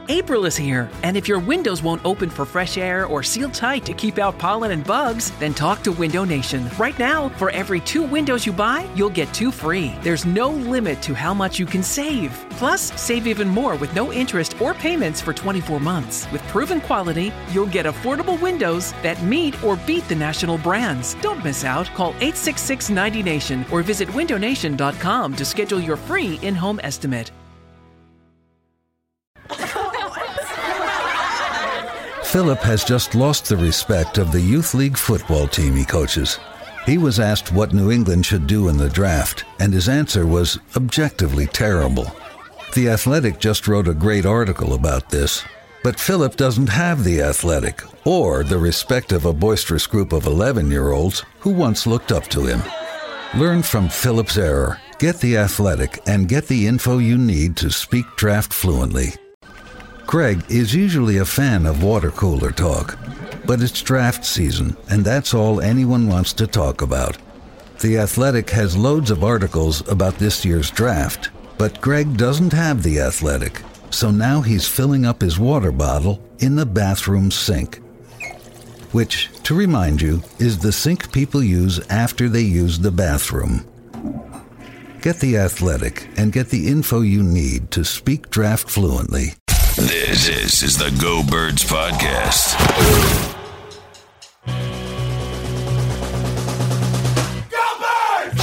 April is here, and if your windows won't open for fresh air or seal tight to keep out pollen and bugs, then talk to Window Nation. Right now, for every 2 windows you buy, you'll get 2 free. There's no limit to how much you can save. Plus, save even more with no interest or payments for 24 months. With proven quality, you'll get affordable windows that meet or beat the national brands. Don't miss out. Call 866-90NATION or visit windownation.com to schedule your free in-home estimate. Philip has just lost the respect of the youth league football team he coaches. He was asked what New England should do in the draft, and his answer was objectively terrible. The Athletic just wrote a great article about this, but Philip doesn't have the Athletic or the respect of a boisterous group of 11-year-olds who once looked up to him. Learn from Philip's error, get the Athletic, and get the info you need to speak draft fluently. Greg is usually a fan of water cooler talk, but it's draft season, and that's all anyone wants to talk about. The Athletic has loads of articles about this year's draft, but Greg doesn't have the Athletic, so now he's filling up his water bottle in the bathroom sink, which, to remind you, is the sink people use after they use the bathroom. Get the Athletic and get the info you need to speak draft fluently. This is the Go Birds Podcast. Go Birds!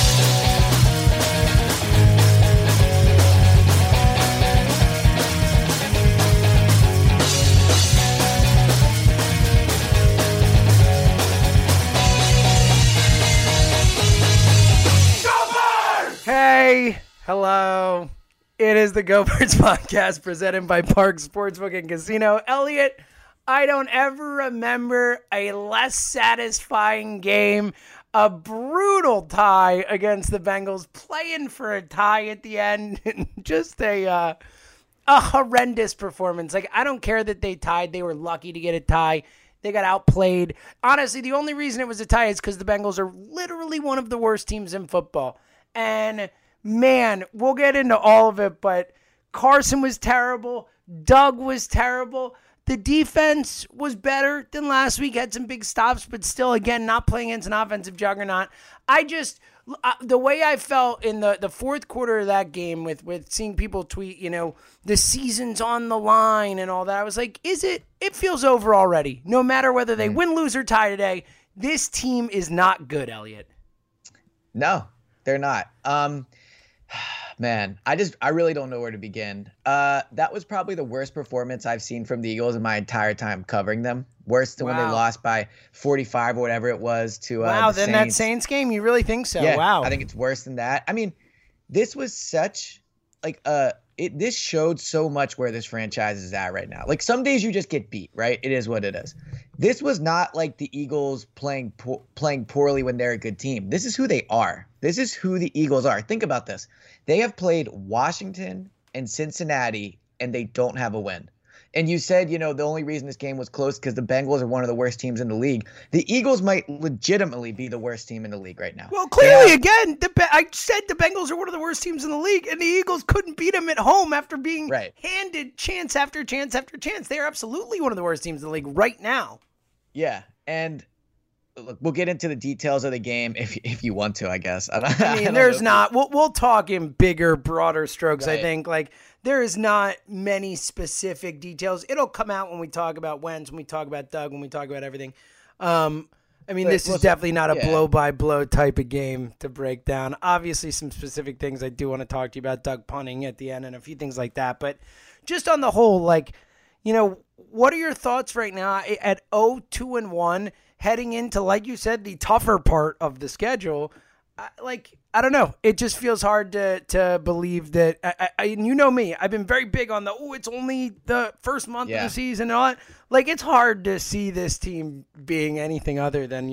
Go Birds! Hey, hello. It is the Go Birds Podcast presented by Park Sportsbook and Casino. Elliot, I don't ever remember a less satisfying game. A brutal tie against the Bengals, playing for a tie at the end. Just a horrendous performance. Like, I don't care that they tied. They were lucky to get a tie. They got outplayed. Honestly, the only reason it was a tie is because the Bengals are literally one of the worst teams in football. And man, we'll get into all of it, but Carson was terrible. Doug was terrible. The defense was better than last week. Had some big stops, but still, again, not playing against an offensive juggernaut. The way I felt in the fourth quarter of that game with seeing people tweet, the season's on the line and all that, I was like, it feels over already. No matter whether they win, lose, or tie today, this team is not good, Elliot. No, they're not. Man, I really don't know where to begin. That was probably the worst performance I've seen from the Eagles in my entire time covering them. Worse than when they lost by 45 or whatever it was to the then Saints. That Saints game, you really think so? Yeah, wow. I think it's worse than that. I mean, this was such this showed so much where this franchise is at right now. Like, some days you just get beat, right? It is what it is. This was not like the Eagles playing poorly when they're a good team. This is who they are. This is who the Eagles are. Think about this. They have played Washington and Cincinnati, and they don't have a win. And you said, the only reason this game was close because the Bengals are one of the worst teams in the league. The Eagles might legitimately be the worst team in the league right now. Well, clearly, again, I said the Bengals are one of the worst teams in the league, and the Eagles couldn't beat them at home after being handed chance after chance after chance. They are absolutely one of the worst teams in the league right now. Yeah, and look, we'll get into the details of the game if you want to, I guess. There's not. We'll talk in bigger, broader strokes. Right. I think there is not many specific details. It'll come out when we talk about Wentz, when we talk about Doug, when we talk about everything. This is definitely not a blow-by-blow type of game to break down. Obviously, some specific things I do want to talk to you about, Doug punting at the end and a few things like that. But just on the whole, what are your thoughts right now at 0-2-1, heading into, like you said, the tougher part of the schedule? I don't know. It just feels hard to believe that. You know me. I've been very big on it's only the first month of the season and all that. It's hard to see this team being anything other than,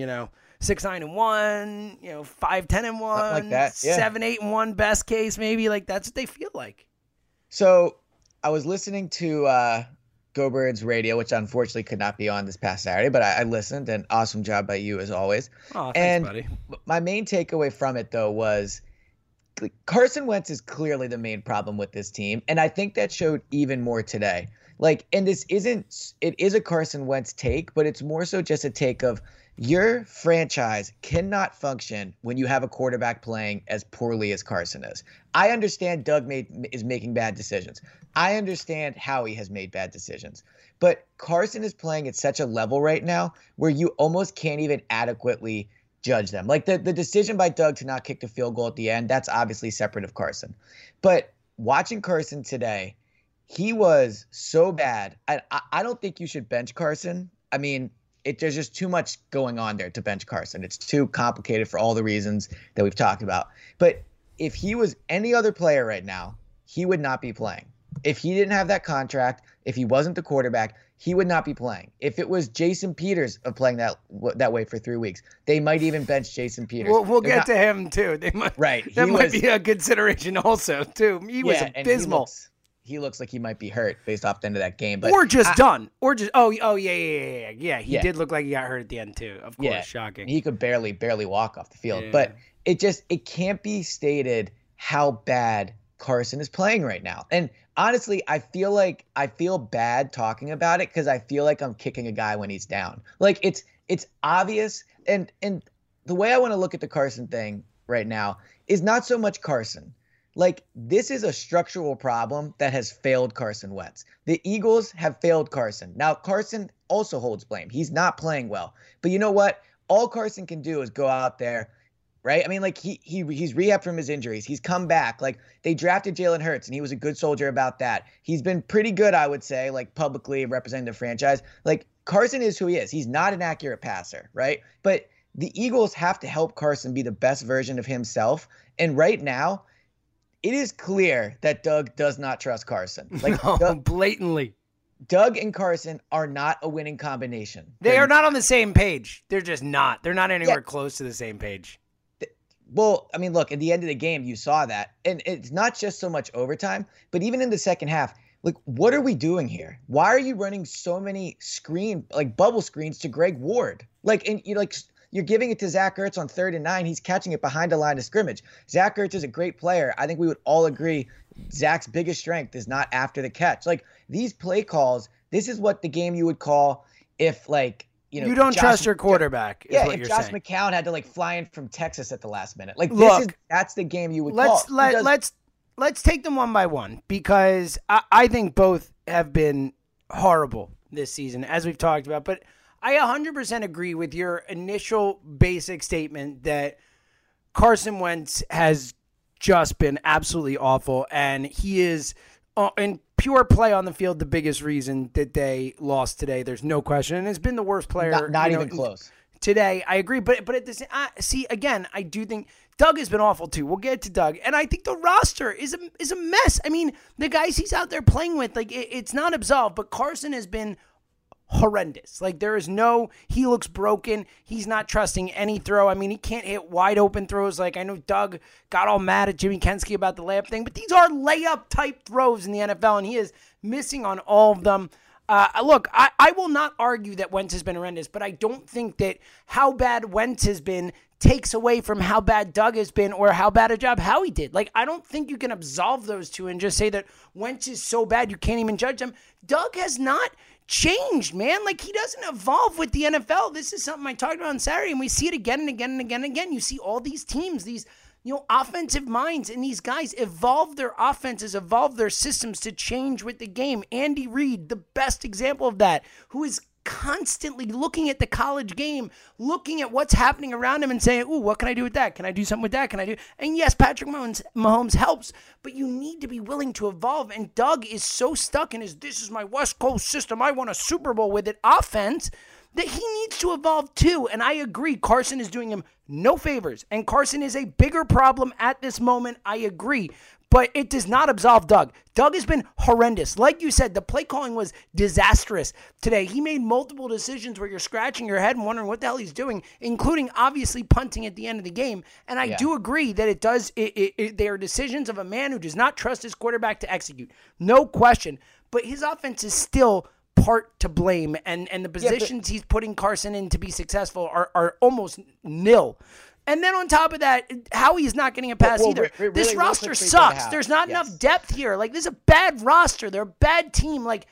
6-9-1, 5-10-1, like that. 7-8-1, best case maybe. That's what they feel like. So I was listening to Go Birds Radio, which unfortunately could not be on this past Saturday, but I listened, and awesome job by you as always. Oh, thanks, buddy. My main takeaway from it, though, was Carson Wentz is clearly the main problem with this team, and I think that showed even more today. Like, and it is a Carson Wentz take, but it's more so just a take of your franchise cannot function when you have a quarterback playing as poorly as Carson is. I understand Doug is making bad decisions. I understand Howie has made bad decisions. But Carson is playing at such a level right now where you almost can't even adequately judge them. Like the decision by Doug to not kick the field goal at the end, that's obviously separate of Carson. But watching Carson today, he was so bad. I don't think you should bench Carson. I mean, there's just too much going on there to bench Carson. It's too complicated for all the reasons that we've talked about. But if he was any other player right now, he would not be playing. If he didn't have that contract, if he wasn't the quarterback, he would not be playing. If it was Jason Peters of playing that way for 3 weeks, they might even bench Jason Peters. We'll get to him too. They might, right. That might be a consideration also too. He was abysmal. He looks like he might be hurt based off the end of that game, but or just done, or just yeah. He did look like he got hurt at the end too. Of course, shocking. He could barely walk off the field, but it can't be stated how bad Carson is playing right now. And honestly, I feel bad talking about it because I feel like I'm kicking a guy when he's down. Like it's obvious, and the way I want to look at the Carson thing right now is not so much Carson. Like, this is a structural problem that has failed Carson Wentz. The Eagles have failed Carson. Now, Carson also holds blame. He's not playing well. But you know what? All Carson can do is go out there, right? I mean, like, he's rehabbed from his injuries. He's come back. Like, they drafted Jalen Hurts, and he was a good soldier about that. He's been pretty good, I would say, like, publicly representing the franchise. Like, Carson is who he is. He's not an accurate passer, right? But the Eagles have to help Carson be the best version of himself. And right now, it is clear that Doug does not trust Carson. Like, blatantly. Doug and Carson are not a winning combination. They are not on the same page. They're just not. They're not anywhere close to the same page. Well, I mean, look, at the end of the game, you saw that. And it's not just so much overtime, but even in the second half, like, what are we doing here? Why are you running so many bubble screens to Greg Ward? Like, and you're giving it to Zach Ertz on 3rd and 9. He's catching it behind the line of scrimmage. Zach Ertz is a great player. I think we would all agree Zach's biggest strength is not after the catch. Like, these play calls, this is what the game you would call if, like, you don't trust your quarterback. Is what if you're Josh saying. McCown had to fly in from Texas at the last minute. Like, that's the game you would call. Let's take them one by one, because I think both have been horrible this season, as we've talked about. But I 100% agree with your initial basic statement that Carson Wentz has just been absolutely awful, and he is, in pure play on the field, the biggest reason that they lost today. There's no question, and it's been the worst player. Not even close. Today, I agree, but at the same, again, I do think Doug has been awful too. We'll get to Doug, and I think the roster is a mess. I mean, the guys he's out there playing with, like, it's not absolved, but Carson has been horrendous. Like, he looks broken. He's not trusting any throw. I mean, he can't hit wide open throws. Like, I know Doug got all mad at Jimmy Kensky about the layup thing, but these are layup type throws in the NFL, and he is missing on all of them. Look, I will not argue that Wentz has been horrendous, but I don't think that how bad Wentz has been takes away from how bad Doug has been or how bad a job Howie did. Like, I don't think you can absolve those two and just say that Wentz is so bad you can't even judge him. Doug has not changed, man. Like, he doesn't evolve with the NFL. This is something I talked about on Saturday, and we see it again and again and again and again. You see all these teams, these offensive minds, and these guys evolve their offenses, evolve their systems to change with the game. Andy Reid, the best example of that, who is constantly looking at the college game, looking at what's happening around him and saying, ooh, what can I do with that? Can I do something with that? And yes, Patrick Mahomes helps, but you need to be willing to evolve. And Doug is so stuck in this is my West Coast system, I won a Super Bowl with it offense, that he needs to evolve too. And I agree, Carson is doing him no favors. And Carson is a bigger problem at this moment. I agree. But it does not absolve Doug. Doug has been horrendous. Like you said, the play calling was disastrous today. He made multiple decisions where you're scratching your head and wondering what the hell he's doing, including obviously punting at the end of the game. And I do agree that they are decisions of a man who does not trust his quarterback to execute. No question. But his offense is still part to blame. And the positions he's putting Carson in to be successful are almost nil. And then on top of that, Howie's not getting a pass either. This roster sucks. There's not enough depth here. Like, this is a bad roster. They're a bad team. Like,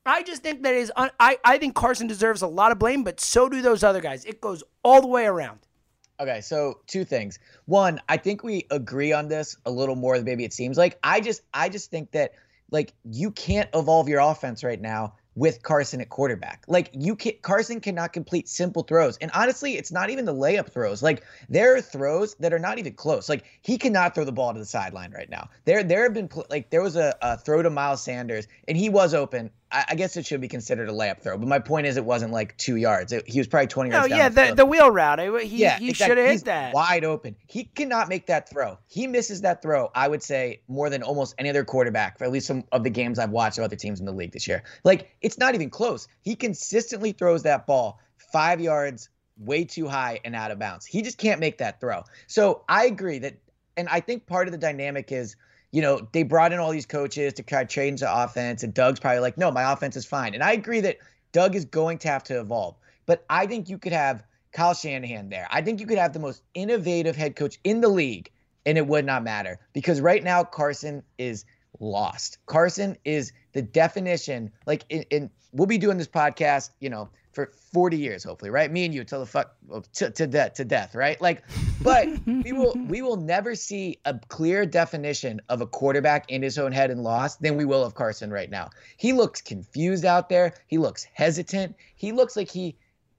I just think that I think Carson deserves a lot of blame, but so do those other guys. It goes all the way around. Okay, so two things. One, I think we agree on this a little more than maybe it seems like. I just think that like you can't evolve your offense right now with Carson at quarterback. Like Carson cannot complete simple throws. And honestly, it's not even the layup throws. Like there are throws that are not even close. Like he cannot throw the ball to the sideline right now. There have been there was a throw to Miles Sanders and he was open. I guess it should be considered a layup throw, but my point is it wasn't like 2 yards. He was probably 20 yards down. Oh yeah, the wheel route. He exactly. should have hit He's that. Wide open. He cannot make that throw. He misses that throw, I would say, more than almost any other quarterback for at least some of the games I've watched of other teams in the league this year. Like, it's not even close. He consistently throws that ball 5 yards way too high and out of bounds. He just can't make that throw. So I agree that, and I think part of the dynamic is, you know, they brought in all these coaches to try to change the offense, and Doug's probably like, no, my offense is fine. And I agree that Doug is going to have to evolve. But I think you could have Kyle Shanahan there. I think you could have the most innovative head coach in the league, and it would not matter. Because right now, Carson is lost. Carson is the definition, like, we'll be doing this podcast, you know, for 40 years, hopefully, right? Me and you till the fuck to death, right? Like, but we will never see a clear definition of a quarterback in his own head and lost than we will of Carson right now. He looks confused out there. He looks hesitant. He looks like he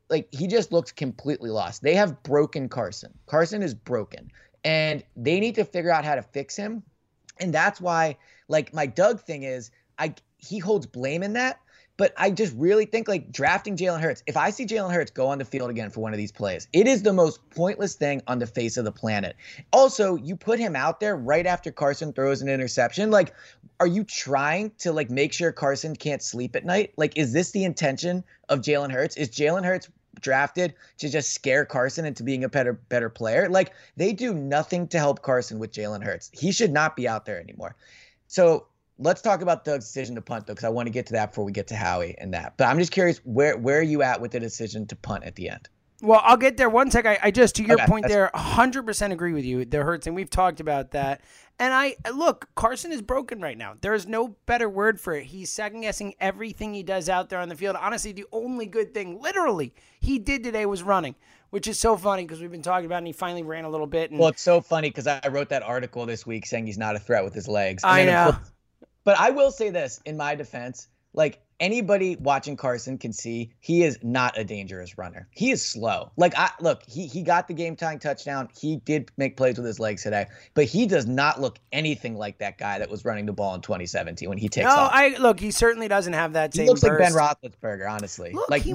just looks completely lost. They have broken Carson. Carson is broken, and they need to figure out how to fix him. And that's why, like, my Doug thing is, he holds blame in that. But I just really think, like, drafting Jalen Hurts, if I see Jalen Hurts go on the field again for one of these plays, it is the most pointless thing on the face of the planet. Also, you put him out there right after Carson throws an interception. Like, are you trying to, like, make sure Carson can't sleep at night? Like, is this the intention of Jalen Hurts? Is Jalen Hurts drafted to just scare Carson into being a better player? Like, they do nothing to help Carson with Jalen Hurts. He should not be out there anymore. So let's talk about Doug's decision to punt, though, because I want to get to that before we get to Howie and that. But I'm just curious, where are you at with the decision to punt at the end? Well, I'll get there one sec. I just, to your point there, 100% agree with you. The Hurts, and we've talked about that. And look, Carson is broken right now. There is no better word for it. He's second-guessing everything he does out there on the field. Honestly, the only good thing, literally, he did today was running, which is so funny because we've been talking about it, and he finally ran a little bit. Well, it's so funny because I wrote that article this week saying he's not a threat with his legs. I know. But I will say this in my defense, like, anybody watching Carson can see he is not a dangerous runner. He is slow. Like, he got the game-tying touchdown. He did make plays with his legs today, but he does not look anything like that guy that was running the ball in 2017 when he takes off. Look, he certainly doesn't have that same burst. He looks like Ben Roethlisberger, honestly. Look, like, I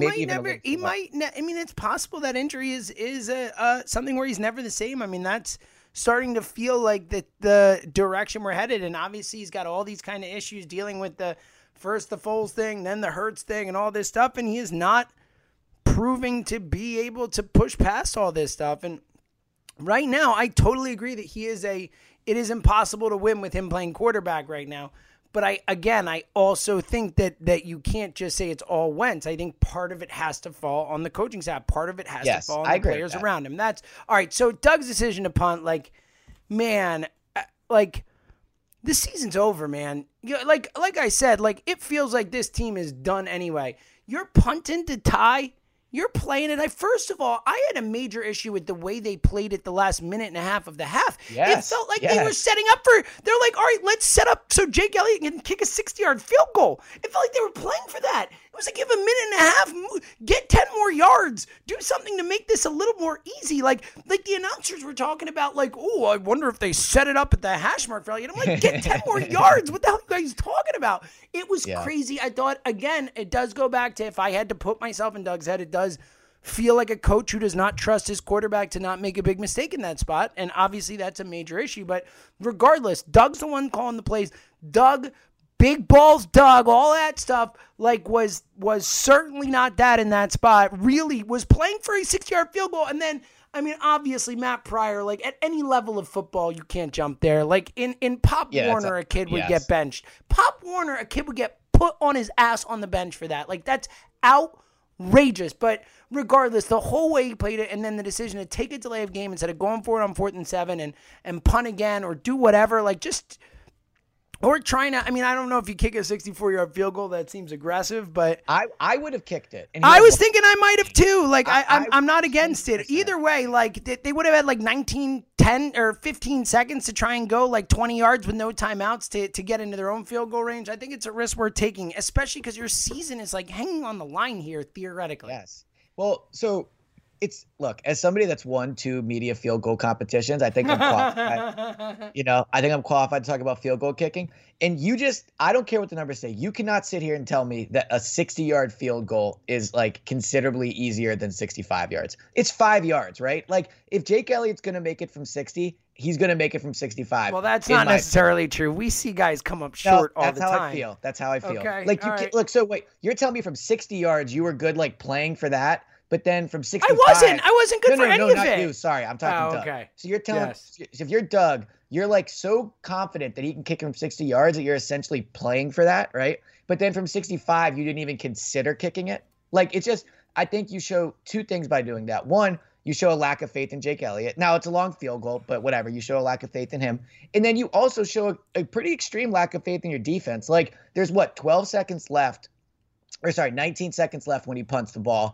mean, it's possible that injury is something where he's never the same. I mean, that's starting to feel like the direction we're headed. And obviously he's got all these kind of issues dealing with first the Foles thing, then the Hurts thing and all this stuff. And he is not proving to be able to push past all this stuff. And right now, I totally agree that it is impossible to win with him playing quarterback right now. But I also think that you can't just say it's all Wentz. I think part of it has to fall on the coaching staff. Part of it has to fall on the players around him. That's all right. So Doug's decision to punt, like, man, like, the season's over, man. Like I said, like, it feels like this team is done anyway. You're punting to tie. You're playing it. First of all, I had a major issue with the way they played it the last minute and a half of the half. It felt like they were setting up they're like, all right, let's set up so Jake Elliott can kick a 60-yard field goal. It felt like they were playing for that. It was like, give a minute and a half, get 10 more yards, do something to make this a little more easy. Like the announcers were talking about, like, oh, I wonder if they set it up at the hash mark for Elliott. I'm like, get 10 more yards. What the hell are you guys talking about? It was crazy. I thought, again, it does go back to, if I had to put myself in Doug's head, it does feel like a coach who does not trust his quarterback to not make a big mistake in that spot. And obviously that's a major issue. But regardless, Doug's the one calling the plays. Doug, big balls, Doug, all that stuff, like, was certainly not that in that spot. Really was playing for a 60-yard field goal. And then, I mean, obviously, Matt Pryor, like, at any level of football, you can't jump there. Like, in Pop Warner, a kid would get benched. Pop Warner, a kid would get put on his ass on the bench for that. Like, that's outrageous. But regardless, the whole way he played it, and then the decision to take a delay of game instead of going for it on 4th and 7 and punt again or do whatever, like, just Or trying to, I mean, I don't know if you kick a 64-yard field goal, that seems aggressive, but I would have kicked it. And I was thinking I might have too. Like, I'm not against 100%. it. Either way, like, they would have had like 10 or 15 seconds to try and go like 20 yards with no timeouts to get into their own field goal range. I think it's a risk worth taking, especially because your season is like hanging on the line here, theoretically. Yes. Well, so look, as somebody that's won 2 media field goal competitions, I think I'm qualified. I think I'm qualified to talk about field goal kicking. And I don't care what the numbers say. You cannot sit here and tell me that a 60-yard field goal is like considerably easier than 65 yards. It's 5 yards, right? Like if Jake Elliott's going to make it from 60, he's going to make it from 65. Well, that's not necessarily true. We see guys come up short all the time. That's how I feel. Okay, like look, so wait, you're telling me from 60 yards you were good like playing for that? But then from 65, I wasn't good for any of it. No, not you. Sorry, I'm talking Doug. Okay. So you're telling, if you're Doug, you're like so confident that he can kick from 60 yards that you're essentially playing for that, right? But then from 65, you didn't even consider kicking it. Like it's just, I think you show 2 things by doing that. One, you show a lack of faith in Jake Elliott. Now it's a long field goal, but whatever. You show a lack of faith in him, and then you also show a pretty extreme lack of faith in your defense. Like there's 12 seconds left. 19 seconds left when he punts the ball.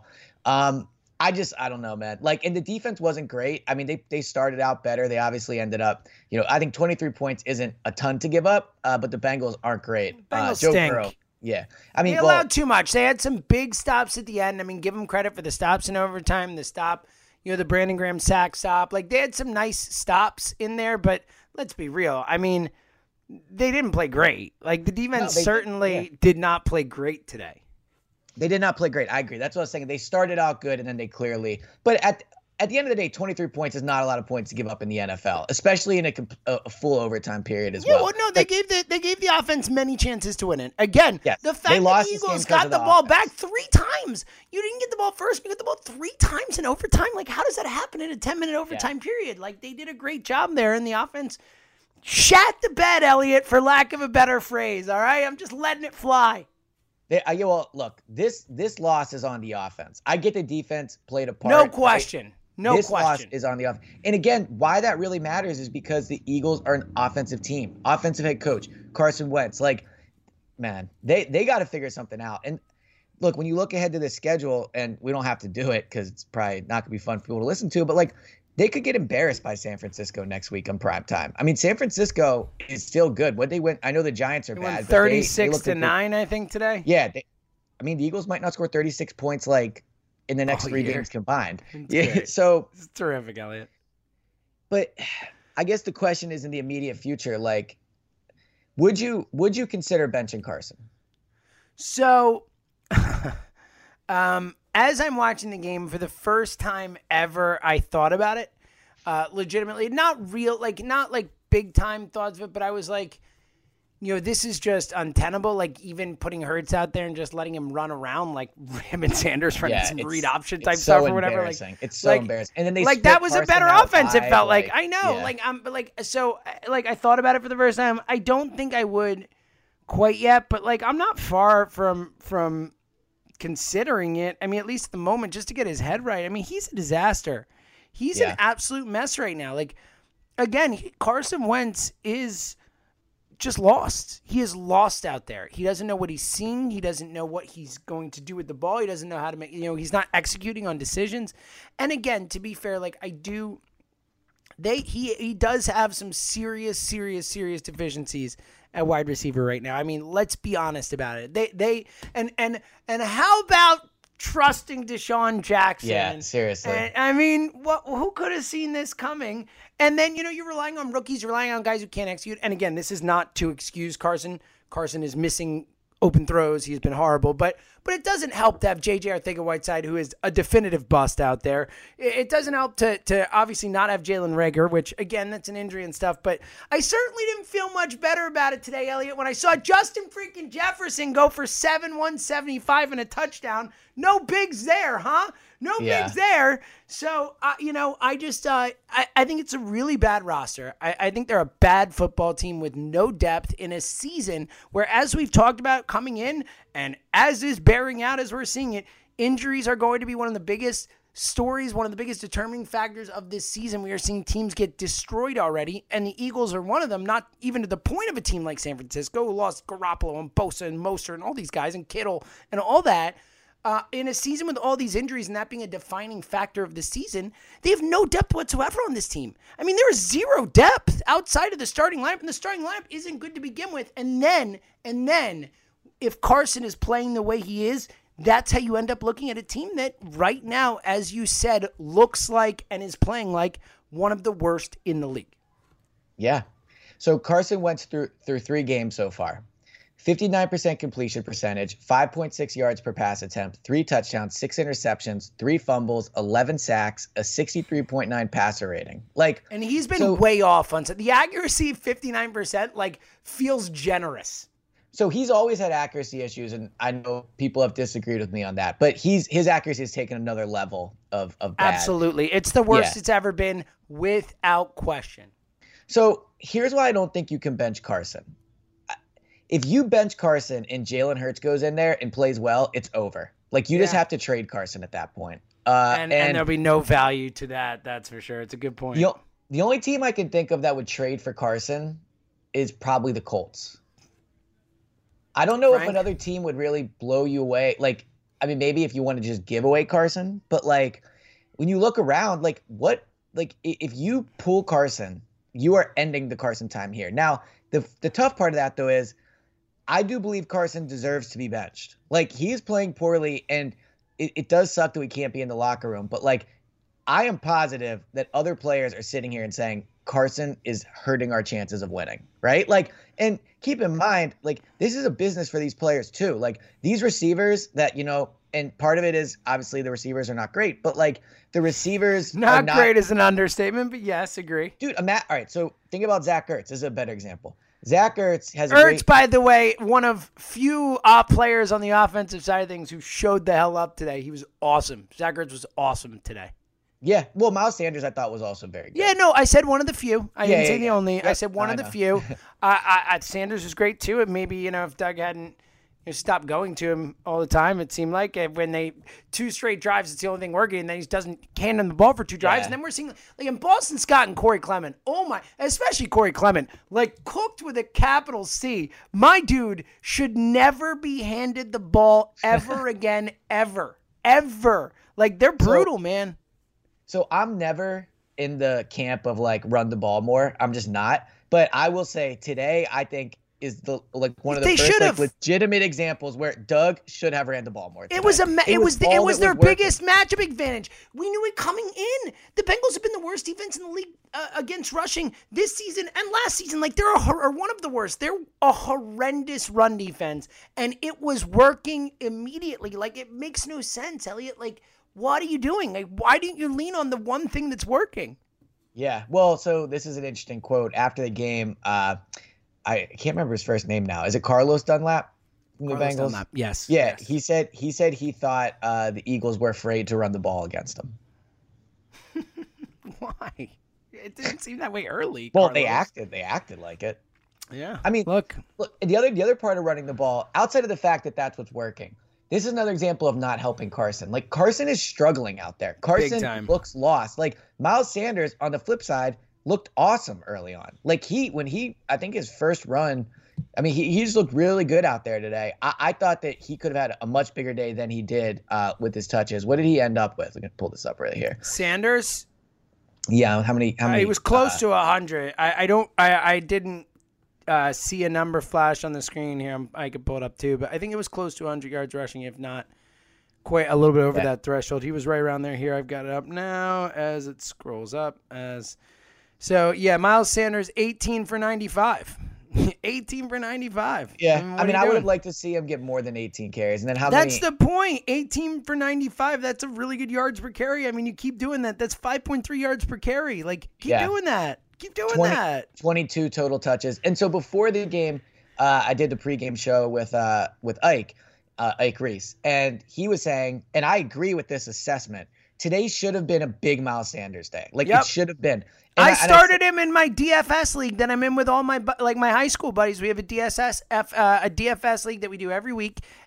I don't know, man. Like, and the defense wasn't great. I mean, they started out better. They obviously ended up, I think 23 points isn't a ton to give up, but the Bengals aren't great. Bengals Joe stink. Burrow, yeah. I mean, they allowed too much. They had some big stops at the end. I mean, give them credit for the stops in overtime, the stop, the Brandon Graham sack stop. Like, they had some nice stops in there, but let's be real. I mean, they didn't play great. Like, the defense did not play great today. They did not play great. I agree. That's what I was saying. They started out good, and then they clearly – but at the end of the day, 23 points is not a lot of points to give up in the NFL, especially in a full overtime period as well. Yeah, well, no, they gave the offense many chances to win it. Again, the fact that the Eagles got the ball back 3 times. You didn't get the ball first. You got the ball 3 times in overtime. Like, how does that happen in a 10-minute overtime period? Like, they did a great job there in the offense. Shat the bed, Elliott, for lack of a better phrase, all right? I'm just letting it fly. Well, look, this loss is on the offense. I get the defense played a part. No question. This loss is on the offense. And again, why that really matters is because the Eagles are an offensive team. Offensive head coach, Carson Wentz. Like, man, they got to figure something out. And look, when you look ahead to the schedule, and we don't have to do it because it's probably not going to be fun for people to listen to, but like, they could get embarrassed by San Francisco next week on prime time. I mean, San Francisco is still good. What they went, I know the Giants are bad. 36-9, I think, today. Yeah, the Eagles might not score 36 points like in the next 3 games combined. Yeah, so it's terrific, Elliott. But I guess the question is in the immediate future, like, would you consider benching Carson? So, as I'm watching the game for the first time ever, I thought about it legitimately. Not big time thoughts of it, but I was like, this is just untenable. Like, even putting Hurts out there and just letting him run around like him and Sanders running some read option type stuff or whatever. Like, it's so embarrassing. And then they that was a better offense. It felt like I know. Yeah. I thought about it for the first time. I don't think I would quite yet, but like I'm not far from considering it. I mean, at least at the moment, just to get his head right. I mean, he's a disaster. He's an absolute mess right now. Like, again, Carson Wentz is just lost. He is lost out there. He doesn't know what he's seeing. He doesn't know what he's going to do with the ball. He doesn't know how to make, he's not executing on decisions. And again, to be fair, like he does have some serious deficiencies at wide receiver right now. I mean, let's be honest about it. And how about trusting Deshaun Jackson? Yeah, seriously. And, I mean, who could have seen this coming? And then, you're relying on rookies, you're relying on guys who can't execute. And again, this is not to excuse Carson. Carson is missing open throws. He's been horrible. But it doesn't help to have J.J. Arcega-Whiteside, who is a definitive bust out there. It doesn't help to obviously not have Jalen Reagor, which, again, that's an injury and stuff. But I certainly didn't feel much better about it today, Elliott, when I saw Justin freaking Jefferson go for 175 and a touchdown. No bigs there, huh? No bigs there. So, I think it's a really bad roster. I think they're a bad football team with no depth in a season where, as we've talked about coming in, and as is bearing out as we're seeing it, injuries are going to be one of the biggest stories, one of the biggest determining factors of this season. We are seeing teams get destroyed already, and the Eagles are one of them, not even to the point of a team like San Francisco, who lost Garoppolo and Bosa and Mostert and all these guys and Kittle and all that. In a season with all these injuries and that being a defining factor of the season, they have no depth whatsoever on this team. I mean, there is zero depth outside of the starting lineup, and the starting lineup isn't good to begin with. And then, if Carson is playing the way he is, that's how you end up looking at a team that right now, as you said, looks like and is playing like one of the worst in the league. Yeah. So Carson went through 3 games so far. 59% completion percentage, 5.6 yards per pass attempt, 3 touchdowns, 6 interceptions, 3 fumbles, 11 sacks, a 63.9 passer rating. And he's been way off on the accuracy. 59% feels generous. So he's always had accuracy issues, and I know people have disagreed with me on that. But his accuracy has taken another level of bad. Absolutely, it's the worst it's ever been, without question. So here's why I don't think you can bench Carson. If you bench Carson and Jalen Hurts goes in there and plays well, it's over. You just have to trade Carson at that point. And there'll be no value to that. That's for sure. It's a good point. The only team I can think of that would trade for Carson is probably the Colts. I don't know if another team would really blow you away. Maybe if you want to just give away Carson, but when you look around, if you pull Carson, you are ending the Carson time here. Now, the tough part of that though is I do believe Carson deserves to be benched. He is playing poorly, and it does suck that we can't be in the locker room. But I am positive that other players are sitting here and saying Carson is hurting our chances of winning, right? And keep in mind, this is a business for these players too. These receivers that, and part of it is obviously the receivers are not great, but the receivers not great is an understatement, but yes, agree. Dude, all right, so think about Zach Ertz. This is a better example. Zach Ertz has by the way, one of few players on the offensive side of things who showed the hell up today. He was awesome. Zach Ertz was awesome today. Yeah, well, Miles Sanders I thought was also very good. Yeah, no, I said one of the few. I didn't say the only. Yep. I said one of the few. Sanders was great too. And maybe if Doug hadn't stopped going to him all the time, it seemed like when they 2 straight drives, it's the only thing working, and then he doesn't hand him the ball for 2 drives, and then we're seeing in Boston Scott and Corey Clement. Oh my, especially Corey Clement, cooked with a capital C. My dude should never be handed the ball ever again, ever. They're brutal, man. So I'm never in the camp of like run the ball more. I'm just not. But I will say today, I think is the one of the first legitimate examples where Doug should have ran the ball more today. It was their biggest matchup advantage. We knew it coming in. The Bengals have been the worst defense in the league against rushing this season and last season. They're one of the worst. They're a horrendous run defense, and it was working immediately. It makes no sense, Elliot. What are you doing? Why didn't you lean on the one thing that's working? Yeah, well, so this is an interesting quote after the game. I can't remember his first name now. Is it Carlos Dunlap from the Bengals? Dunlap. Yes. Yeah, yes. He said he thought the Eagles were afraid to run the ball against them. Why? It didn't seem that way early. Well, Carlos. they acted like it. Yeah. I mean, look. The other part of running the ball, outside of the fact that that's what's working, this is another example of not helping Carson. Carson is struggling out there. Carson looks lost. Miles Sanders on the flip side looked awesome early on. I think his first run, I mean, he just looked really good out there today. I thought that he could have had a much bigger day than he did with his touches. What did he end up with? I'm going to pull this up right here. Sanders? Yeah, how many? He was close to 100. I didn't see a number flash on the screen here. I could pull it up too, but I think it was close to 100 yards rushing, if not quite a little bit over that threshold. He was right around there. Here, I've got it up now as it scrolls up. So, yeah, Miles Sanders, 18 for 95. 18 for 95. Yeah, I would have liked to see him get more than 18 carries. And then That's the point. 18 for 95. That's a really good yards per carry. I mean, you keep doing that. That's 5.3 yards per carry. Keep doing that. Keep doing that. 22 total touches. And so before the game, I did the pregame show with Ike Reese. And he was saying, and I agree with this assessment, today should have been a big Miles Sanders day. It should have been. I started him in my DFS league that I'm in with all my my high school buddies. We have a DFS league that we do every week,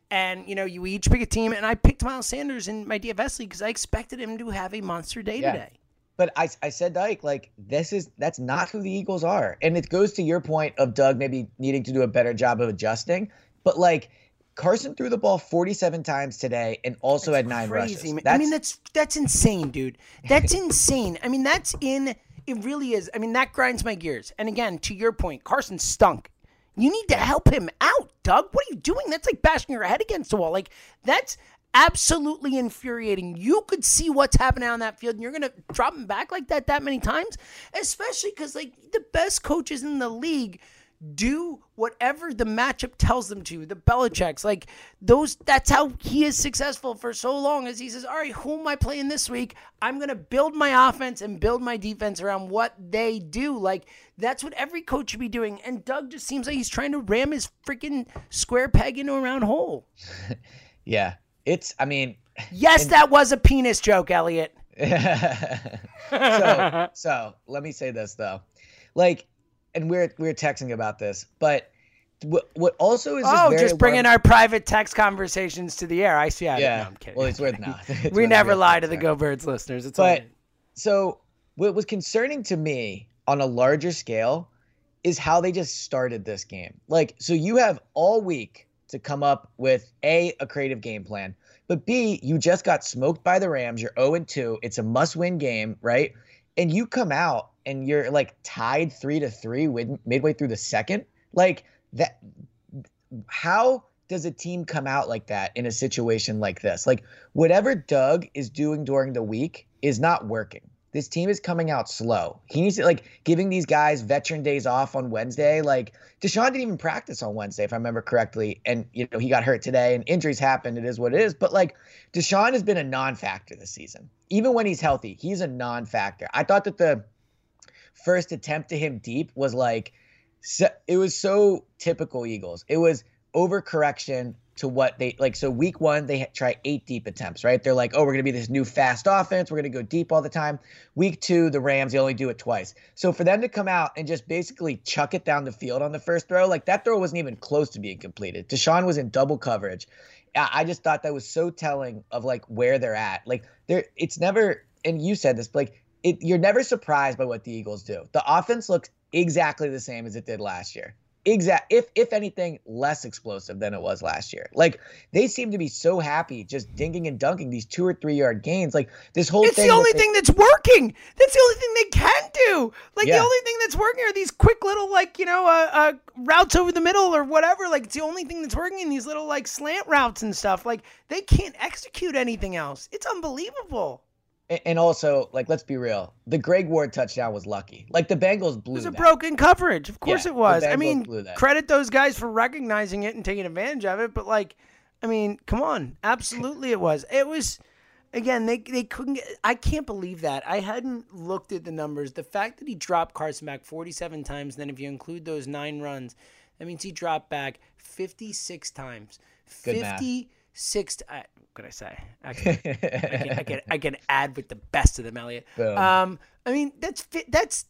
And, you each pick a team, and I picked Miles Sanders in my DFS league because I expected him to have a monster day today. But I said to Ike, like, that's not who the Eagles are. And it goes to your point of Doug maybe needing to do a better job of adjusting. But, like, Carson threw the ball 47 times today and also had 9 rushes. That's insane, dude. That's insane. It really is. That grinds my gears. And again, to your point, Carson stunk. You need to help him out, Doug. What are you doing? That's like bashing your head against the wall. Like, that's absolutely infuriating. You could see what's happening on that field, and you're going to drop him back like that many times? Especially because, like, the best coaches in the league do whatever the matchup tells them to. The Belichick's, like, that's how he is successful for so long, as he says, all right, who am I playing this week? I'm going to build my offense and build my defense around what they do. Like, that's what every coach should be doing. And Doug just seems like he's trying to ram his freaking square peg into a round hole. Yeah. That was a penis joke, Elliot. So let me say this, though. Like, and we're texting about this, but what also is just bringing our private text conversations to the air. I see. No, I'm kidding. Well, it's worth now. We never lie to the Go Birds listeners. So what was concerning to me on a larger scale is how they just started this game. Like, so you have all week to come up with a creative game plan, but B, you just got smoked by the Rams. You're 0-2. It's a must-win game, right? And you come out and you're like tied 3-3 midway through the second. Like, that, how does a team come out like that in a situation like this? Like, whatever Doug is doing during the week is not working. This team is coming out slow. He needs to, like, giving these guys veteran days off on Wednesday. Like, Deshaun didn't even practice on Wednesday, if I remember correctly. And, he got hurt today and injuries happen. It is what it is. But, like, Deshaun has been a non-factor this season. Even when he's healthy, he's a non-factor. I thought that the first attempt to him deep was like, it was so typical Eagles. It was overcorrection to what they like. So week 1, they try 8 deep attempts, right? They're like, oh, we're going to be this new fast offense. We're going to go deep all the time. Week 2, the Rams, they only do it twice. So for them to come out and just basically chuck it down the field on the first throw, like, that throw wasn't even close to being completed. Deshaun was in double coverage. I just thought that was so telling of, like, where they're at. Like, it's never, and you said this, but, like, you're never surprised by what the Eagles do. The offense looks exactly the same as it did last year. If anything, less explosive than it was last year. Like, they seem to be so happy just dinking and dunking these 2 or 3 yard gains. Like, this whole thing. It's the only thing that's working. That's the only thing they can do. Like, the only thing that's working are these quick little, like, routes over the middle or whatever. Like, it's the only thing that's working in these little, like, slant routes and stuff. Like, they can't execute anything else. It's unbelievable. And also, like, let's be real. The Greg Ward touchdown was lucky. Like, the Bengals blew that. It was a broken coverage. Of course it was. Blew that. Credit those guys for recognizing it and taking advantage of it. But, like, come on. Absolutely it was. It was, again, they couldn't get – I can't believe that. I hadn't looked at the numbers. The fact that he dropped Carson back 47 times, and then if you include those 9 runs, that means he dropped back 56 times. Good math. 56 – what could I say? Actually, I can add with the best of them, Elliot. Boom. That's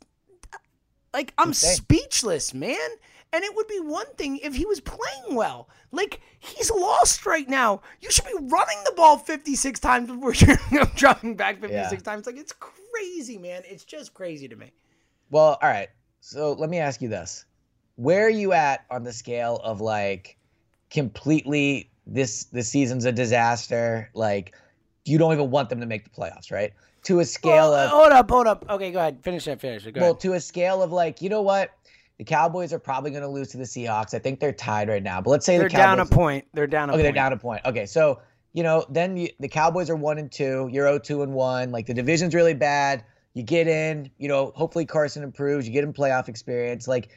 like, I'm speechless, man. And it would be one thing if he was playing well. Like, he's lost right now. You should be running the ball 56 times before you're dropping back 56 times. Like, it's crazy, man. It's just crazy to me. Well, all right. So let me ask you this. Where are you at on the scale of, like, completely this season's a disaster? Like, you don't even want them to make the playoffs, right? To a scale of... Hold up. Okay, go ahead. Finish it. Go ahead. To a scale of, like, you know what? The Cowboys are probably going to lose to the Seahawks. I think they're tied right now. But let's say they're down a point. They're down a point. They're down a point. Okay, so, then the Cowboys are 1-2. You're 0-2-1. Like, the division's really bad. You get in. Hopefully Carson improves. You get him playoff experience. Like,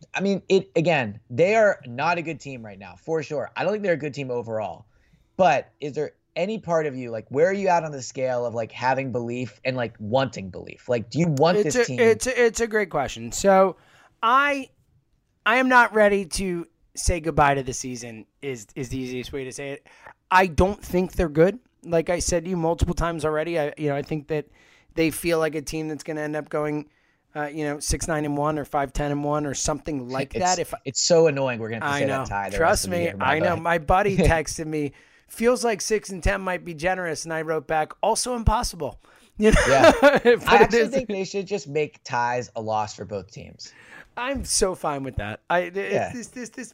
they are not a good team right now, for sure. I don't think they're a good team overall. But is there any part of you, like, where are you at on the scale of, like, having belief and, like, wanting belief? Like, do you want this team? It's a great question. So I am not ready to say goodbye to the season is the easiest way to say it. I don't think they're good. Like I said to you multiple times already, I think that they feel like a team that's going to end up going 6-9-1 or 5-10-1 or something like that. It's so annoying. We're gonna have to say know. that tie. Trust me, I know. My buddy texted me, feels like 6-10 might be generous, and I wrote back, also impossible. Yeah. I actually think they should just make ties a loss for both teams. I'm so fine with that. This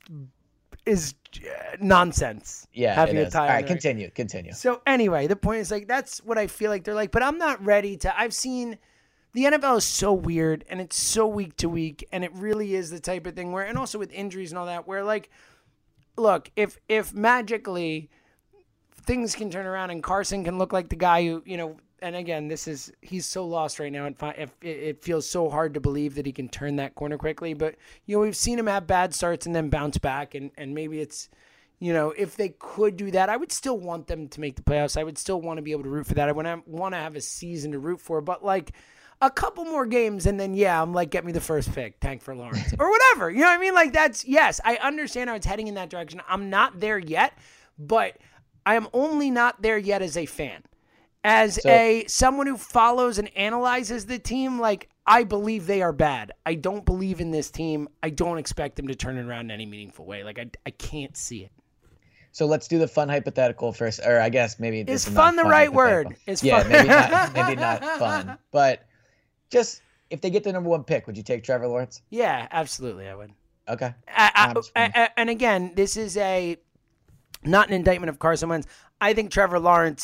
is nonsense. Yeah, having it a tie. All right, continue. So anyway, the point is that's what I feel like they're like, but I'm not ready to. I've seen. The NFL is so weird, and it's so week to week, and it really is the type of thing where, and also with injuries and all that, where look, if magically things can turn around and Carson can look like the guy who, and again, he's so lost right now, and it feels so hard to believe that he can turn that corner quickly, but, we've seen him have bad starts and then bounce back, and maybe it's, if they could do that, I would still want them to make the playoffs. I would still want to be able to root for that. I want to have a season to root for, but a couple more games, and then, I'm like, get me the first pick, tank for Lawrence, or whatever. You know what I mean? Yes, I understand how it's heading in that direction. I'm not there yet, but I am only not there yet as a fan. As someone who follows and analyzes the team, I believe they are bad. I don't believe in this team. I don't expect them to turn it around in any meaningful way. I can't see it. So let's do the fun hypothetical first, or I guess maybe is fun the right word? Fun. Maybe not fun, but just if they get the number one pick, would you take Trevor Lawrence? Yeah, absolutely, I would. Okay. And again, this is not an indictment of Carson Wentz. I think Trevor Lawrence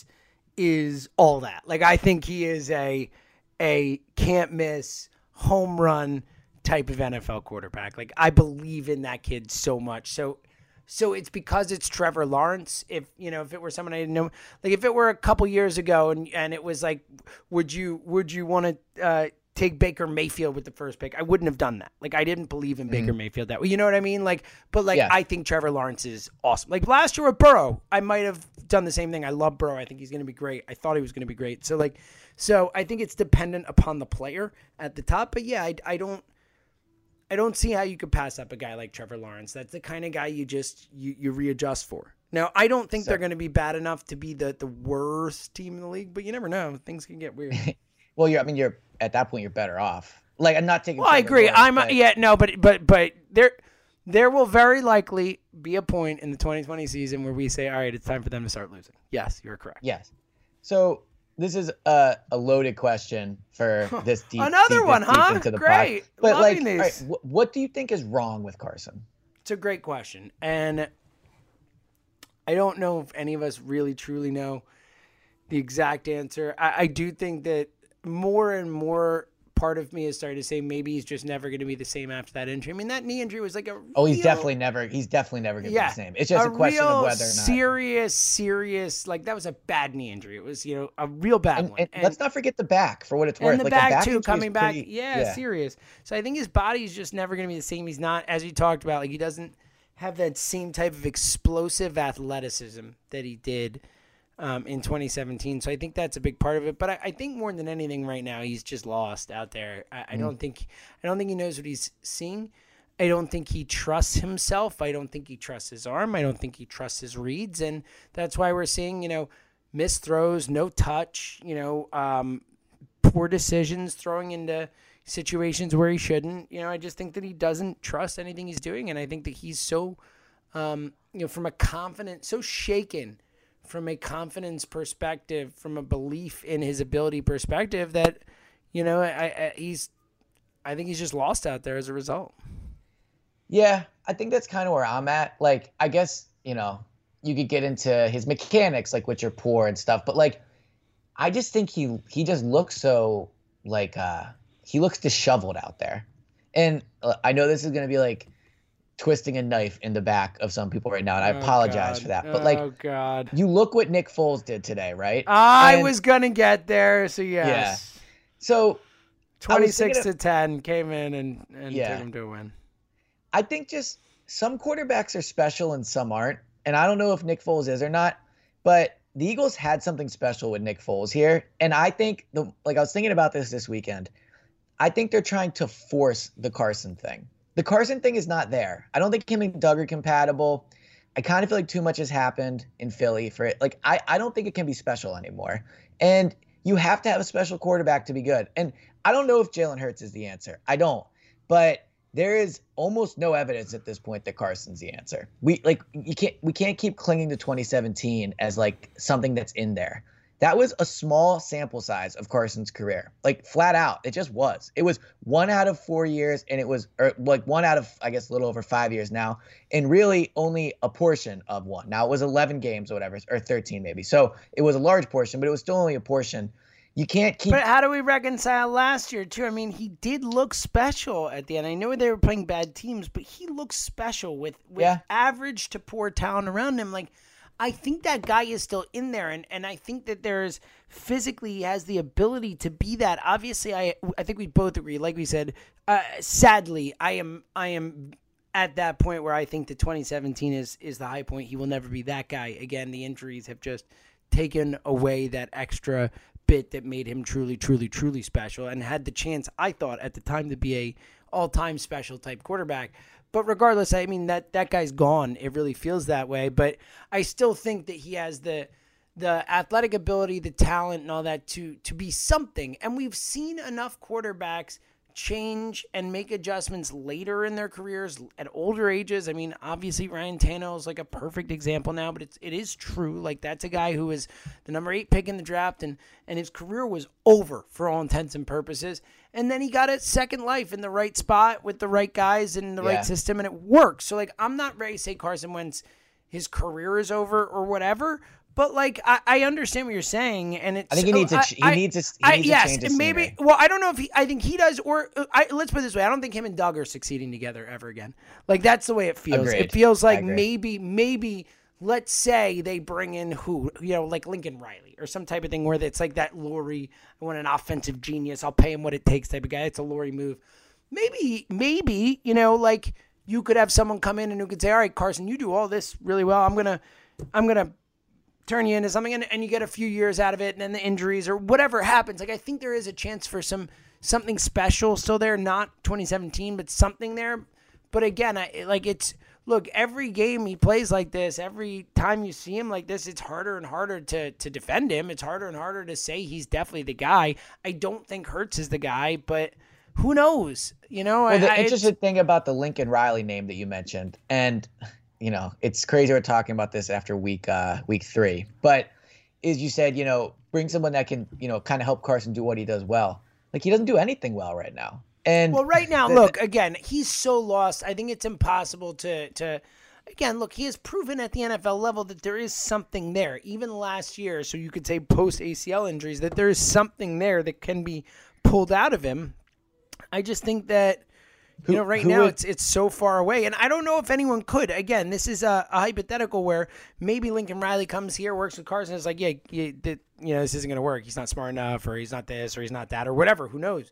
is all that. I think he is a can't miss home run type of NFL quarterback. I believe in that kid so much. So it's because it's Trevor Lawrence. If it were someone I didn't know, if it were a couple years ago and it was would you want to take Baker Mayfield with the first pick? I wouldn't have done that. I didn't believe in Baker Mayfield that way. You know what I mean? I think Trevor Lawrence is awesome. Last year with Burrow, I might have done the same thing. I love Burrow. I think he's going to be great. I thought he was going to be great. So I think it's dependent upon the player at the top. But yeah, I don't see how you could pass up a guy like Trevor Lawrence. That's the kind of guy you readjust for. Now, I don't think they're going to be bad enough to be the worst team in the league, but you never know. Things can get weird. Well, you're at that point you're better off. I'm not taking. Well, I agree. But there will very likely be a point in the 2020 season where we say, all right, it's time for them to start losing. Yes, you're correct. Yes. So this is a loaded question for this deep. Another deep, one, deep huh? Into the Great. Pod. But Loving these. All right, what do you think is wrong with Carson? It's a great question, and I don't know if any of us really truly know the exact answer. I do think that more and more part of me is starting to say maybe he's just never going to be the same after that injury. I mean, that knee injury was he's definitely never going to be the same. It's just a question of whether or not. Serious, that was a bad knee injury. It was, a real bad one. And let's not forget the back for what it's worth. And the back too, coming back. Serious. So I think his body's just never going to be the same. He's not, as you talked about, he doesn't have that same type of explosive athleticism that he did in 2017. So I think that's a big part of it. But I think more than anything right now, he's just lost out there. I don't think he knows what he's seeing. I don't think he trusts himself. I don't think he trusts his arm. I don't think he trusts his reads. And that's why we're seeing, missed throws, no touch, poor decisions, throwing into situations where he shouldn't. I just think that he doesn't trust anything he's doing. And I think that he's so, from a confidence, so shaken from a confidence perspective, from a belief in his ability perspective that, I think he's just lost out there as a result. Yeah, I think that's kind of where I'm at. I guess, you could get into his mechanics, which are poor and stuff, but I just think he just looks so he looks disheveled out there. And I know this is going to be twisting a knife in the back of some people right now, and I apologize for that. But you look what Nick Foles did today, right? I was gonna get there, so yes. Yeah. So 26-10 came in and took him to a win. I think just some quarterbacks are special and some aren't, and I don't know if Nick Foles is or not, but the Eagles had something special with Nick Foles here, and I think I was thinking about this weekend. I think they're trying to force the Carson thing. The Carson thing is not there. I don't think him and Doug are compatible. I kind of feel like too much has happened in Philly for it. I don't think it can be special anymore. And you have to have a special quarterback to be good. And I don't know if Jalen Hurts is the answer. I don't. But there is almost no evidence at this point that Carson's the answer. We can't keep clinging to 2017 as like something that's in there. That was a small sample size of Carson's career, like flat out. It just was. It was 1 out of 4 years, and it was like 1 out of, I guess, a little over 5 years now, and really only a portion of one. Now, it was 11 games or whatever, or 13 maybe. So it was a large portion, but it was still only a portion. You can't keep. But how do we reconcile last year, too? I mean, he did look special at the end. I know they were playing bad teams, but he looked special with average to poor talent around him. Like, I think that guy is still in there, and I think that there's physically he has the ability to be that. Obviously, I think we both agree. Like we said, sadly, I am at that point where I think that 2017 is the high point. He will never be that guy again. The injuries have just taken away that extra bit that made him truly, truly, truly special, and had the chance, I thought, at the time to be a all-time special type quarterback. But regardless, I mean, that guy's gone. It really feels that way. But I still think that he has the athletic ability, the talent, and all that to be something. And we've seen enough quarterbacks change and make adjustments later in their careers at older ages. I mean, obviously Ryan Tannehill is like a perfect example now, but it is true. Like, that's a guy who was the number 8 pick in the draft, and his career was over for all intents and purposes. And then he got a second life in the right spot with the right guys and the right system, and it works. So, like, I'm not ready to say Carson Wentz, his career is over or whatever. But, like, I understand what you're saying, and it's. I think he needs to change his scenery. Well, I don't know if I think he does, or let's put it this way: I don't think him and Doug are succeeding together ever again. Like, that's the way it feels. Agreed. It feels like maybe, let's say they bring in like Lincoln Riley or some type of thing where it's like that Lurie, I want an offensive genius, I'll pay him what it takes type of guy. It's a Lurie move. Maybe, like you could have someone come in and who could say, all right, Carson, you do all this really well. I'm gonna turn you into something, and you get a few years out of it, and then the injuries or whatever happens. Like, I think there is a chance for something special still there, not 2017, but something there. But again, look, every game he plays like this, every time you see him like this, it's harder and harder to defend him. It's harder and harder to say he's definitely the guy. I don't think Hurts is the guy, but who knows? Well, the interesting thing about the Lincoln Riley name that you mentioned, and it's crazy we're talking about this after week 3, but is you said, bring someone that can, kind of help Carson do what he does well. Like, he doesn't do anything well right now. And well, right now, look, again, he's so lost. I think it's impossible to again, look, he has proven at the NFL level that there is something there. Even last year, so you could say post ACL injuries, that there is something there that can be pulled out of him. I just think that right now it's so far away, and I don't know if anyone could. Again, this is a hypothetical where maybe Lincoln Riley comes here, works with Carson, is like, this isn't going to work. He's not smart enough, or he's not this, or he's not that, or whatever. Who knows?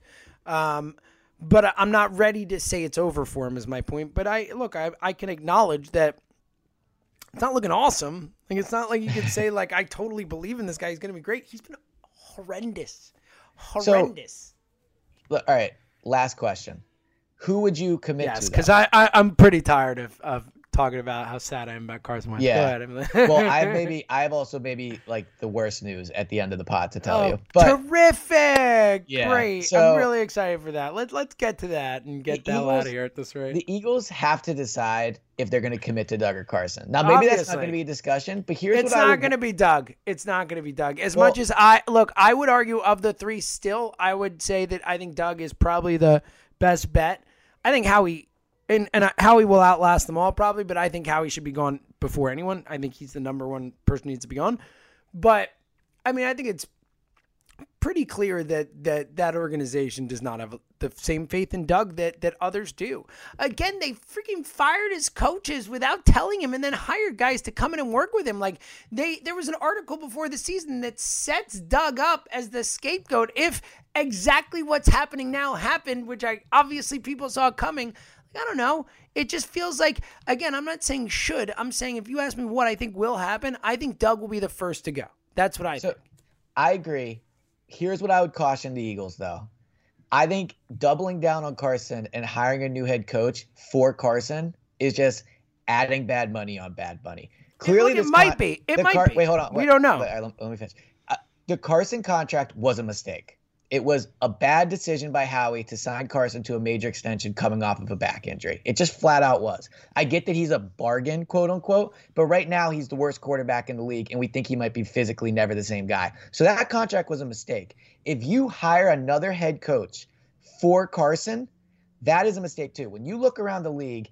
But I'm not ready to say it's over for him, is my point. But I can acknowledge that it's not looking awesome. Like, it's not like you could say, like, I totally believe in this guy. He's going to be great. He's been horrendous. So, all right, last question. Who would you commit to? Yes, because I'm pretty tired of talking about how sad I am about Carson Wentz. Yeah. Well, I have also like the worst news at the end of the pod to tell you. But, terrific! Yeah, great. So, I'm really excited for that. Let's get to that and get the hell out of here at this rate. The Eagles have to decide if they're going to commit to Doug or Carson. Now, maybe that's not going to be a discussion, but it's not going to be Doug. It's not going to be Doug. As much as I would argue of the three still, I would say that I think Doug is probably the best bet. I think Howie, and Howie will outlast them all probably, but I think Howie should be gone before anyone. I think he's the number one person who needs to be gone. But, I mean, I think it's pretty clear that organization does not have the same faith in Doug that others do. Again, they freaking fired his coaches without telling him and then hired guys to come in and work with him. Like, there was an article before the season that sets Doug up as the scapegoat if exactly what's happening now happened, which obviously people saw coming. I don't know. It just feels like, again, I'm not saying should. I'm saying if you ask me what I think will happen, I think Doug will be the first to go. That's what I think. I agree. Here's what I would caution the Eagles, though. I think doubling down on Carson and hiring a new head coach for Carson is just adding bad money on bad money. Clearly, it might be. It might be. Wait, hold on. We don't know. Let me finish. The Carson contract was a mistake. it was a bad decision by Howie to sign Carson to a major extension coming off of a back injury. It just flat out was. I get that he's a bargain, quote unquote, but right now he's the worst quarterback in the league, and we think he might be physically never the same guy. So that contract was a mistake. If you hire another head coach for Carson, that is a mistake too. When you look around the league,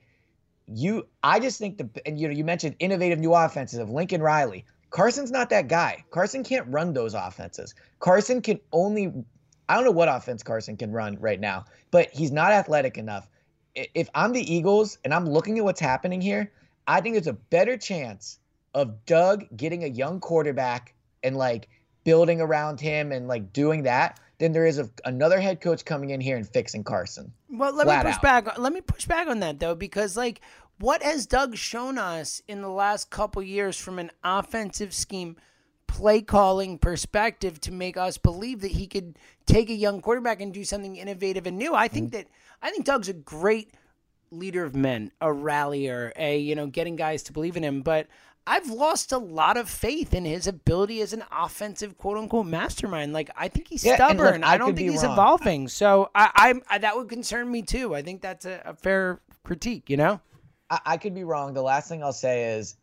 I just think you mentioned innovative new offenses of Lincoln Riley. Carson's not that guy. Carson can't run those offenses. Carson can only, I don't know what offense Carson can run right now, but he's not athletic enough. If I'm the Eagles and I'm looking at what's happening here, I think there's a better chance of Doug getting a young quarterback and like building around him and like doing that than there is of another head coach coming in here and fixing Carson. Well, let me push back on that though, because like, what has Doug shown us in the last couple years from an offensive scheme play calling perspective to make us believe that he could take a young quarterback and do something innovative and new? I think Doug's a great leader of men, a rallier, getting guys to believe in him. But I've lost a lot of faith in his ability as an offensive quote unquote mastermind. Like, I think he's stubborn. I don't think he's evolving. So I that would concern me too. I think that's a fair critique, I could be wrong. The last thing I'll say is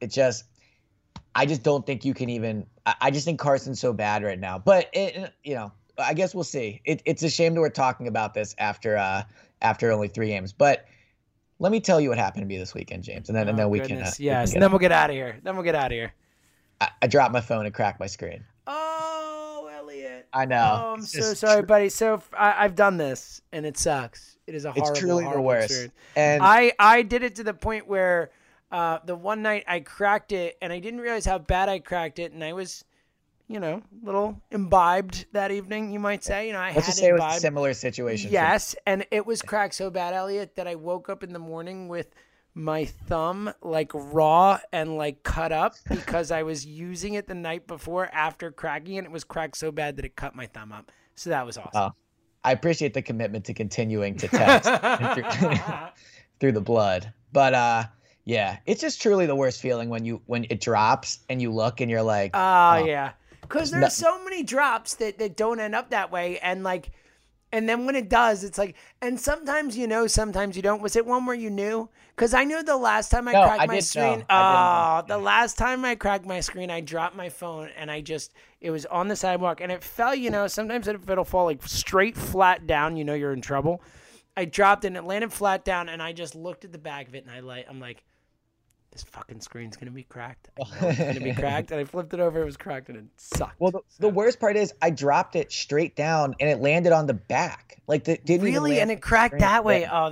I just don't think you can even – I just think Carson's so bad right now. But, I guess we'll see. It's a shame that we're talking about this after only 3 games. But let me tell you what happened to me this weekend, James, and then we can yes, and then we'll get out of here. I dropped my phone and cracked my screen. Oh, Elliot. I know. Oh, I'm so sorry, buddy. So I've done this, and it sucks. It is a horrible, it's truly the worst. Experience. And I did it to the point where the one night I cracked it, and I didn't realize how bad I cracked it, and I was, a little imbibed that evening, you might say. Let's just say it was a similar situation. Yes, and it was cracked so bad, Elliot, that I woke up in the morning with my thumb like raw and like cut up because I was using it the night before after cracking it. It was cracked so bad that it cut my thumb up. So that was awesome. Oh. I appreciate the commitment to continuing to test through the blood. But yeah, it's just truly the worst feeling when it drops and you look and you're like, yeah. Because there's so many drops that don't end up that way. And like, and then when it does, it's like, and sometimes sometimes you don't. Was it one where you knew? Because I knew the last time I cracked my screen. The last time I cracked my screen, I dropped my phone and it was on the sidewalk and it fell, sometimes it'll fall like straight flat down, you're in trouble. I dropped it and it landed flat down and I just looked at the back of it and I'm like, this fucking screen's going to be cracked. I know it's going to be cracked. And I flipped it over. It was cracked and it sucked. Well, the worst part is I dropped it straight down and it landed on the back. Like didn't really? Even and it cracked that way. Oh,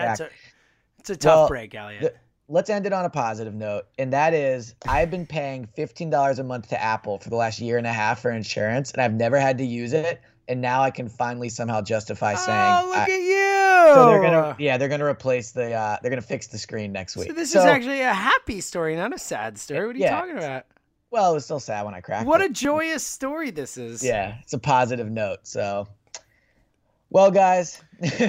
it's a tough break, Elliot. Let's end it on a positive note. And that is I've been paying $15 a month to Apple for the last year and a half for insurance, and I've never had to use it. And now I can finally somehow justify saying, "Oh, look at you!" So they're gonna replace they're gonna fix the screen next week. So this is actually a happy story, not a sad story. What are you talking about? Well, it was still sad when I cracked it. What a joyous story this is. Yeah, it's a positive note. So, well, guys.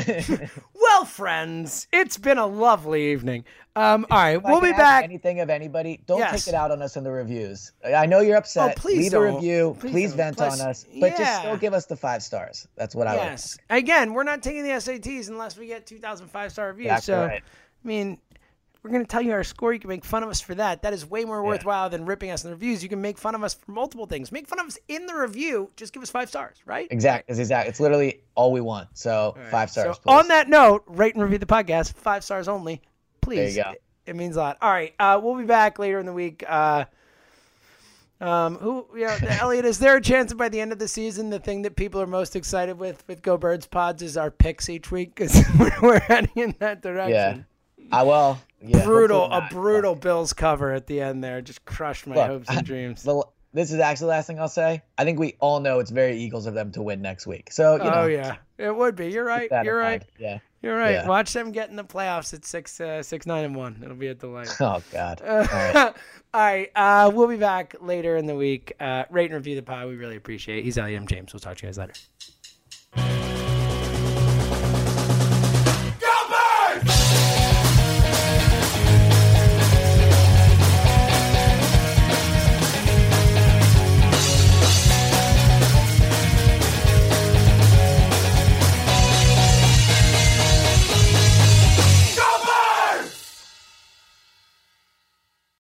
Well, friends, it's been a lovely evening. All right, we'll be back. Anything of anybody, don't take it out on us in the reviews. I know you're upset. Oh, please leave don't. a review. Please vent on us, but just still give us the 5 stars. That's what I like. Yes. Again, we're not taking the SATs unless we get 2,000 5-star reviews. That's right. I mean, we're going to tell you our score. You can make fun of us for that. That is way more worthwhile than ripping us in the reviews. You can make fun of us for multiple things. Make fun of us in the review. Just give us 5 stars, right? Exactly. It's literally all we want. So 5 stars, so please. On that note, rate and review the podcast. 5 stars only. Please. There you go. It means a lot. All right. We'll be back later in the week. Elliot, is there a chance that by the end of the season, the thing that people are most excited with Go Birds pods is our picks each week? Because we're heading in that direction. Yeah. Brutal Bills cover at the end there. Just crushed my hopes and dreams. This is actually the last thing I'll say. I think we all know it's very Eagles of them to win next week. So, yeah. It would be. You're right. You're right. Yeah. You're right. Yeah. Watch them get in the playoffs at 6-9-1. It'll be a delight. Oh, God. All right. All right. We'll be back later in the week. Rate and review the pod. We really appreciate it. He's Elliot. I'm James. We'll talk to you guys later.